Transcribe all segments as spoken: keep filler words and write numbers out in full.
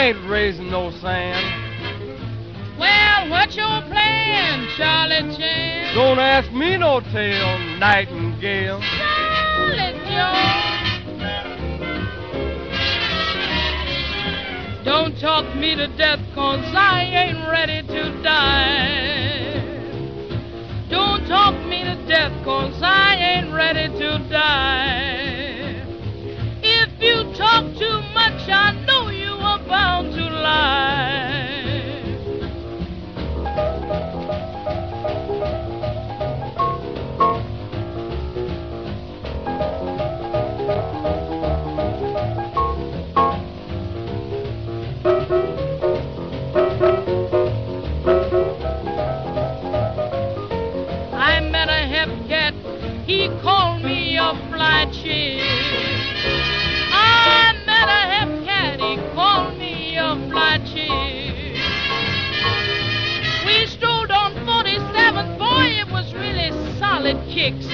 ain't raising no sand. Well, what's your plan, Charlie Chan? Don't ask me no tale, Nightingale. Charlie Jones. Don't talk me to death, 'cause I ain't ready to die. Don't talk me to death, 'cause I ain't ready to die. If you talk too much, I know you are bound to lie. I met a hep cat, he called me a fly chick. I met a hep cat, he called me a fly chick. We strolled on forty-seventh, boy, it was really solid kicks.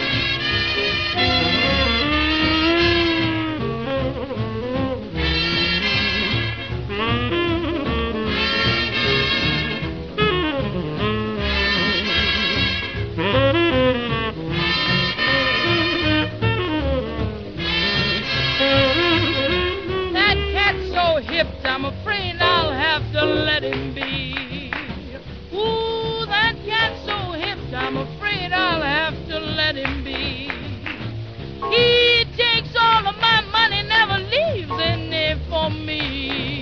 That cat's so hipped, I'm afraid I'll have to let him be. Ooh, that cat's so hipped, I'm afraid I'll have to let him be. He takes all of my money, never leaves any for me.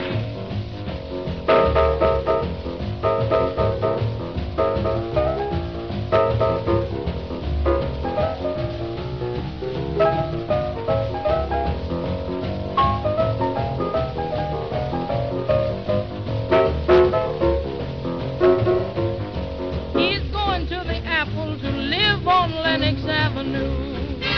He's going to the Apple to live on Lenox Avenue.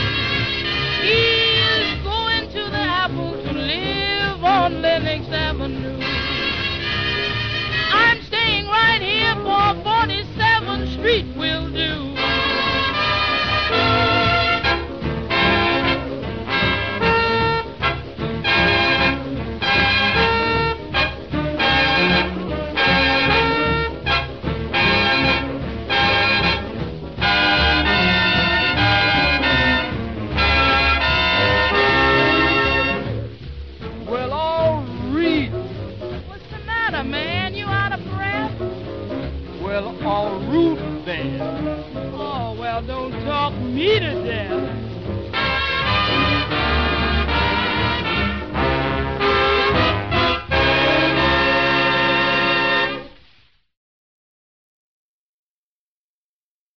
He is going to the Apple to live on Lenox Avenue. I'm staying right here for forty-seventh Street will do. Well, all read. What's the matter, man? You out of breath? Well, all root then. Oh, well, don't talk me to death.